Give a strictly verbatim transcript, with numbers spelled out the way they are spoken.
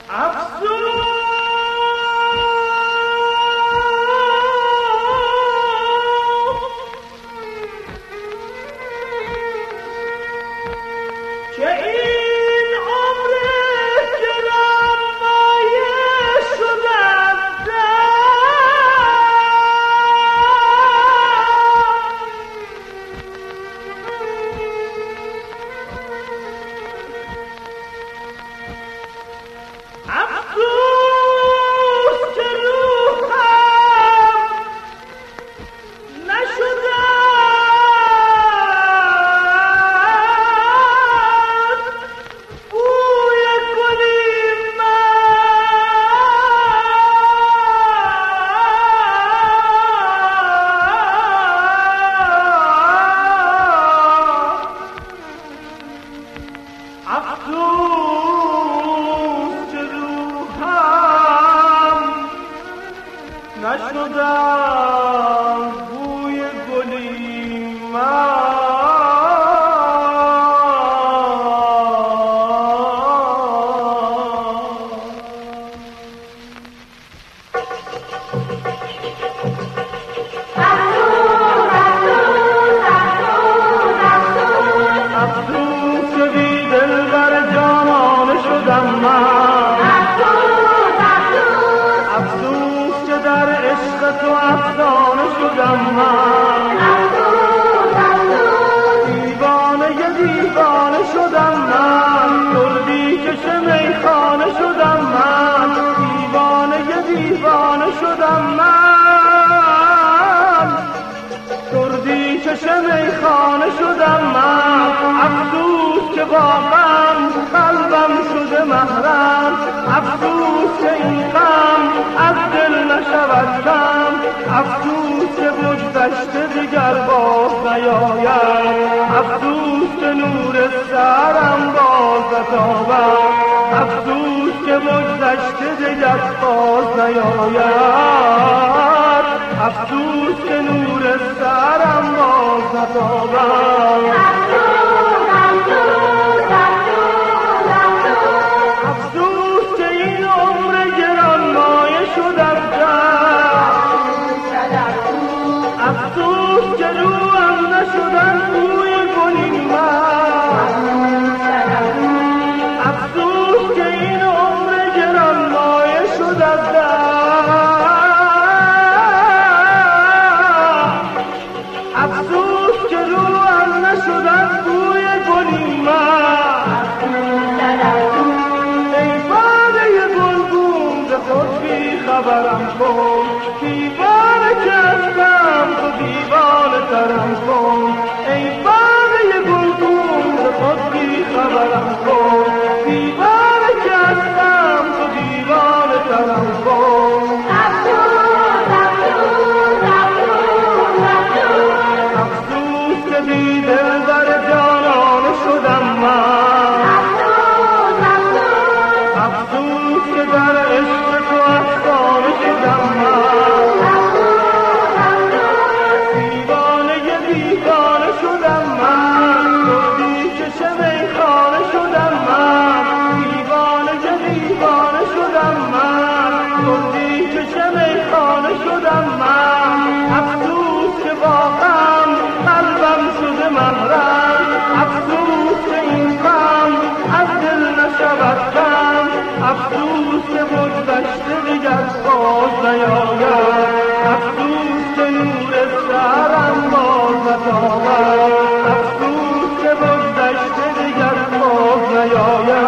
نشدم بوی گلی من افسوس که بی دلبر جانانه شدم من افسوس که در عشق تو افسانه شدم من دیوانه دیوانه شدم من دردی کش میخانه شدم من دیوانه دیوانه شدم من دردی کش میخانه شدم من افسوس که واقعا قلبم شده محرم افسوس که این غم از دل نشود کم افسوس که بگذشته دیگر باز نیاید افسوس که نور سرم باز نتابد افسوس که بگذشته دیگر باز نیاید افسوس که نور سرم باز نتابد افسوس که روم نشدن بوی گلی من افسوس که این عمر گران مایه شد از دست افسوس که روم نشدن بوی گلی من ای باده گلگون ز خود بی خبرم کن دیوانه که هستم تو دیوانه ترم کن ای باده گلگون ز خود بی خبرم کن دیوانه که هستم تو دیوانه ترم کن افسوس که بی دلبر جانانه شدم من افسوس که در عشق تو افسانه شدم من دیوانه دیوانه شدم من دردی کش میخانه شدم من دیوانه دیوانه شدم من دردی کش میخانه شدم من افسوس که واقعا قلبم شده محرم افسوس که این غم از دل نشود کم افسوس که بگذشته دیگر باز نیاید افسوس که نور سرم باز نتابد افسوس که بگذشته دیگر باز نیاید